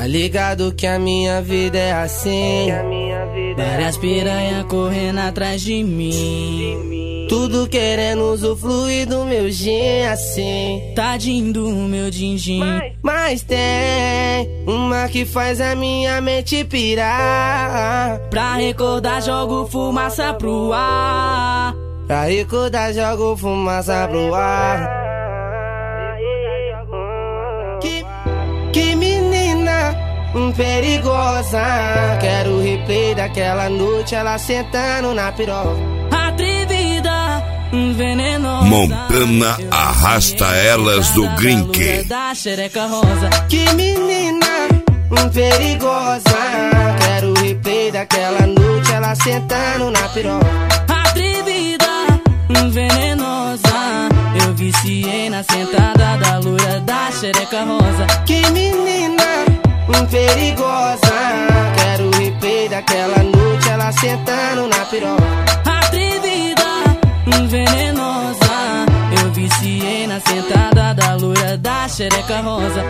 ligado que a minha vida é assim. Várias piranha correndo atrás de mim, Tudo querendo usufruir do meu gin assim. tadinho do meu din-din. Mas tem uma que faz a minha mente pirar. Pra recordar jogo fumaça pro ar. Pra recordar jogo fumaça pro ar. Que menina perigosa. Quero o replay daquela noite, ela sentando na piroca. Atrevida, venenosa. Montana arrasta elas do grinque. Da xereca rosa. Que menina perigosa. Quero o replay daquela noite, ela sentando na piroca. Atrevida, venenosa. Eu viciei na sentada da loura da xereca rosa. Que menina perigosa. Quero o replay daquela noite, ela sentando na piroca. Atrevida, venenosa. Eu viciei na sentada da loura da xereca rosa.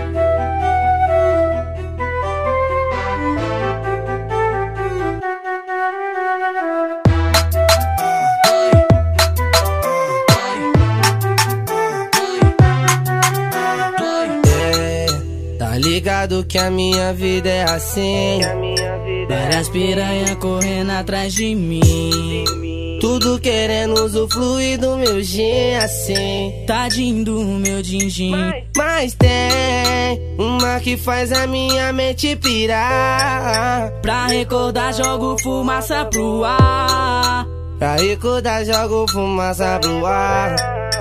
Tá ligado que a minha vida é assim. Várias piranha correndo atrás de mim, Tudo querendo usufruir do meu gin assim. tadinho do meu din-din. Mas tem uma que faz a minha mente pirar. Pra recordar jogo fumaça pro ar. Pra recordar jogo fumaça pro ar.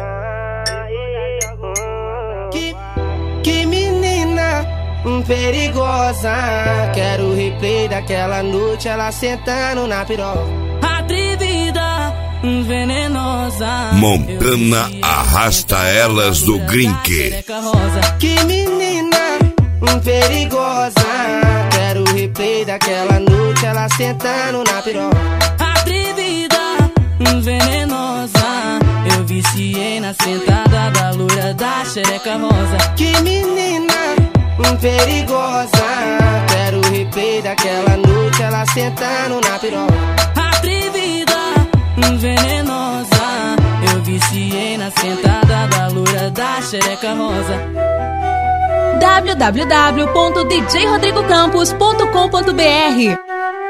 Que menina perigosa. Quero o replay daquela noite, ela sentando na piroca. Atrevida, venenosa. Montana arrasta elas do grinque. Xereca rosa. Que menina perigosa. Quero o replay daquela noite, ela sentando na piroca. Atrevida, venenosa. Eu viciei na sentada da loura da xereca rosa. Que menina perigosa. Quero o replay daquela noite, ela sentando na piroca. Atrevida, venenosa. Eu viciei na sentada da loura da xereca rosa. www.djrodrigocampos.com.br